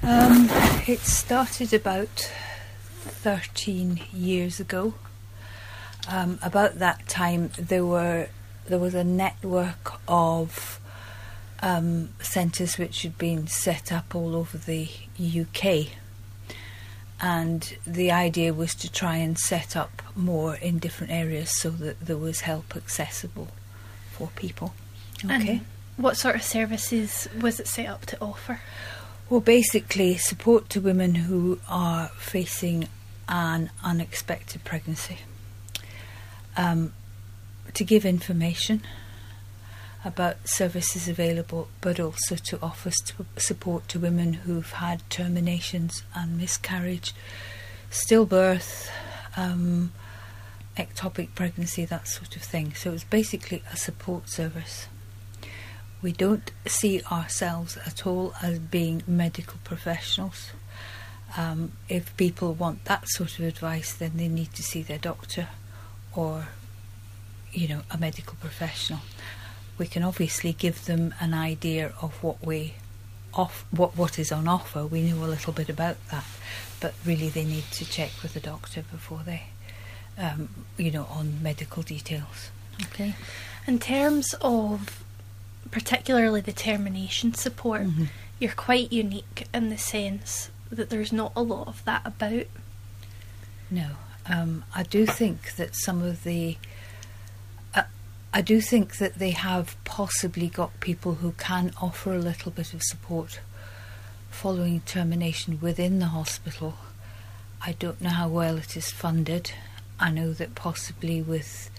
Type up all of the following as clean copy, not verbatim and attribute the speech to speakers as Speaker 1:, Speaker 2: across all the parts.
Speaker 1: It started about 13 years ago. About that time, there was a network of centres which had been set up all over the UK, and the idea was to try and set up more in different areas so that there was help accessible for people. Okay.
Speaker 2: And what sort of services was it set up to offer?
Speaker 1: Well, basically support to women who are facing an unexpected pregnancy, to give information about services available, but also to offer support to women who've had terminations and miscarriage, stillbirth, ectopic pregnancy, that sort of thing. So it's basically a support service. We don't see ourselves at all as being medical professionals. If people want that sort of advice, then they need to see their doctor or, a medical professional. We can obviously give them an idea of what is on offer. We know a little bit about that, but really they need to check with the doctor before they, on medical details. Okay.
Speaker 2: In terms of particularly the termination support, you're quite unique in the sense that there's not a lot of that about.
Speaker 1: No, I do think that I do think that they have possibly got people who can offer a little bit of support following termination within the hospital. I don't know how well it is funded. I know that possibly with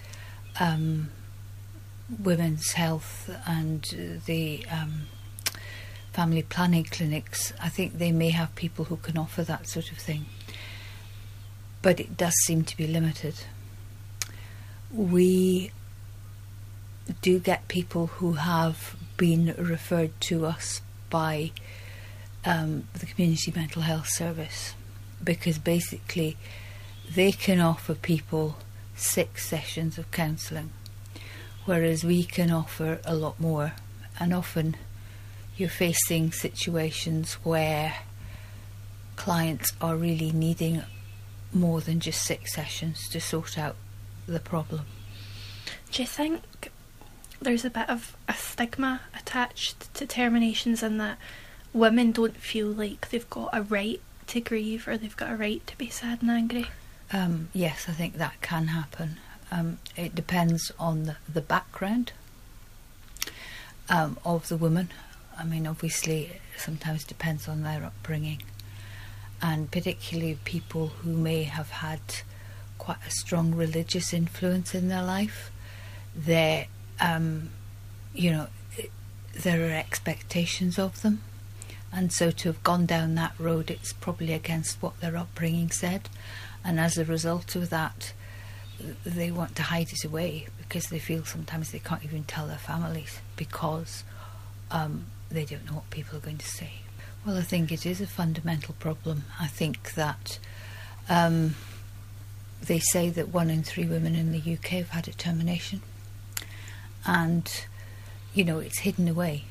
Speaker 1: Women's Health and the family planning clinics, I think they may have people who can offer that sort of thing. But it does seem to be limited. We do get people who have been referred to us by the Community Mental Health Service, because basically they can offer people 6 sessions of counselling, whereas we can offer a lot more. And often you're facing situations where clients are really needing more than just 6 sessions to sort out the problem.
Speaker 2: Do you think there's a bit of a stigma attached to terminations in that women don't feel like they've got a right to grieve or they've got a right to be sad and angry?
Speaker 1: Yes, I think that can happen. It depends on the background of the woman. I mean, obviously, it sometimes depends on their upbringing, and particularly people who may have had quite a strong religious influence in their life. There are expectations of them, and so to have gone down that road, it's probably against what their upbringing said, and as a result of that, they want to hide it away because they feel sometimes they can't even tell their families because they don't know what people are going to say. Well, I think it is a fundamental problem. I think that they say that 1 in 3 women in the UK have had a termination, and it's hidden away.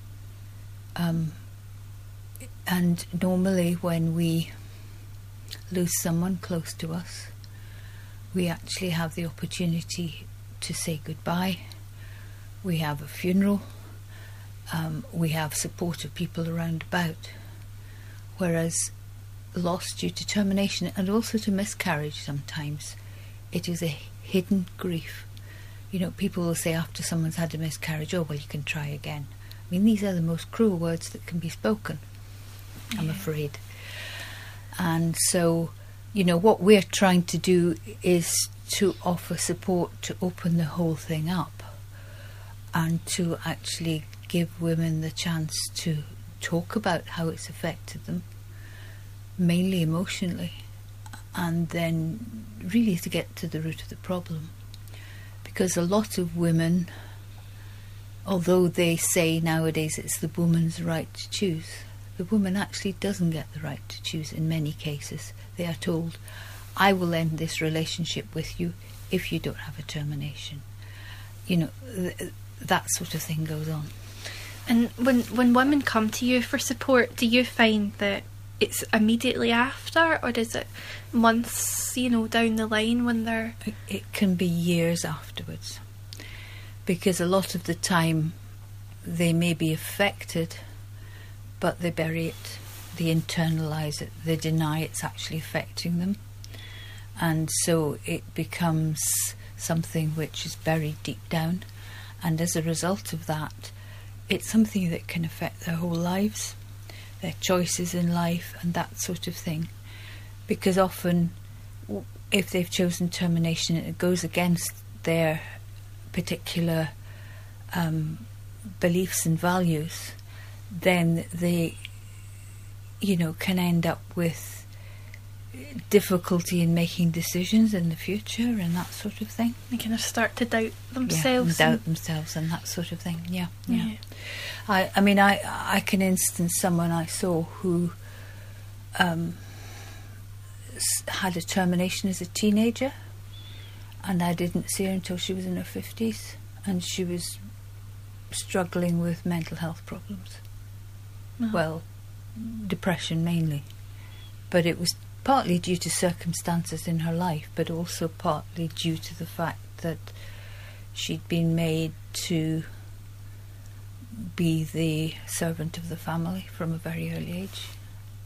Speaker 1: And normally when we lose someone close to us, we actually have the opportunity to say goodbye. We have a funeral. We have supportive people around about. Whereas loss due to termination and also to miscarriage sometimes, it is a hidden grief. People will say after someone's had a miscarriage, oh, well, you can try again. I mean, these are the most cruel words that can be spoken, I'm afraid. And so, what we're trying to do is to offer support to open the whole thing up and to actually give women the chance to talk about how it's affected them, mainly emotionally, and then really to get to the root of the problem. Because a lot of women, although they say nowadays it's the woman's right to choose, the woman actually doesn't get the right to choose in many cases. They are told, I will end this relationship with you if you don't have a termination. That sort of thing goes on.
Speaker 2: And when women come to you for support, do you find that it's immediately after, or is it months, down the line when they're...
Speaker 1: It can be years afterwards, because a lot of the time they may be affected, but they bury it, they internalise it, they deny it's actually affecting them, and so it becomes something which is buried deep down, and as a result of that, it's something that can affect their whole lives, their choices in life and that sort of thing, because often if they've chosen termination and it goes against their particular beliefs and values, then they can end up with difficulty in making decisions in the future and that sort of thing.
Speaker 2: They kind of start to doubt themselves.
Speaker 1: Doubt themselves and that sort of thing. Yeah. I mean, I can instance someone I saw who had a termination as a teenager, and I didn't see her until she was in her 50s, and she was struggling with mental health problems.
Speaker 2: Oh.
Speaker 1: Well, depression mainly, but it was partly due to circumstances in her life, but also partly due to the fact that she'd been made to be the servant of the family from a very early age.